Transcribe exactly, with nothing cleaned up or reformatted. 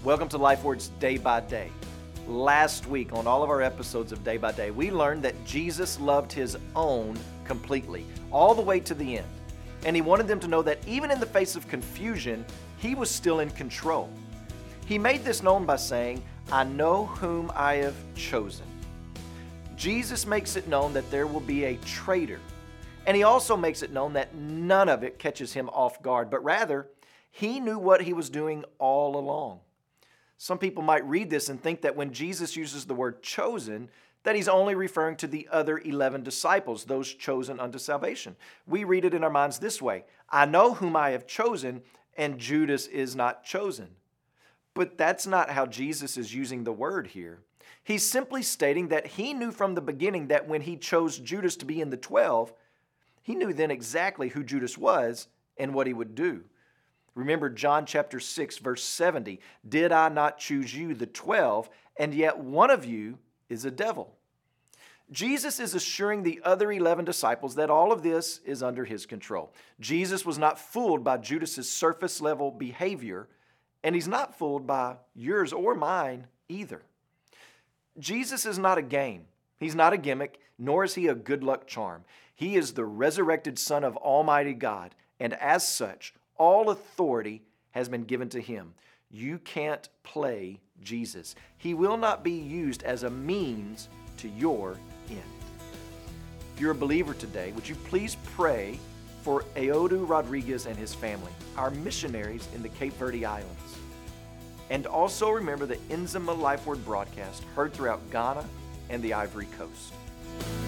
Welcome to LifeWords Day by Day. Last week on all of our episodes of Day by Day, we learned that Jesus loved His own completely, all the way to the end. And He wanted them to know that even in the face of confusion, He was still in control. He made this known by saying, "I know whom I have chosen." Jesus makes it known that there will be a traitor. And He also makes it known that none of it catches Him off guard, but rather, He knew what He was doing all along. Some people might read this and think that when Jesus uses the word chosen, that He's only referring to the other eleven disciples, those chosen unto salvation. We read it in our minds this way: I know whom I have chosen, and Judas is not chosen. But that's not how Jesus is using the word here. He's simply stating that He knew from the beginning that when He chose Judas to be in the twelve, He knew then exactly who Judas was and what he would do. Remember John chapter six, verse seventy, "Did I not choose you, the twelve, and yet one of you is a devil?" Jesus is assuring the other eleven disciples that all of this is under His control. Jesus was not fooled by Judas's surface level behavior, and He's not fooled by yours or mine either. Jesus is not a game. He's not a gimmick, nor is He a good luck charm. He is the resurrected Son of Almighty God, and as such, all authority has been given to Him. You can't play Jesus. He will not be used as a means to your end. If you're a believer today, would you please pray for Aodu Rodriguez and his family, our missionaries in the Cape Verde Islands? And also remember the Inzima Life Word broadcast heard throughout Ghana and the Ivory Coast.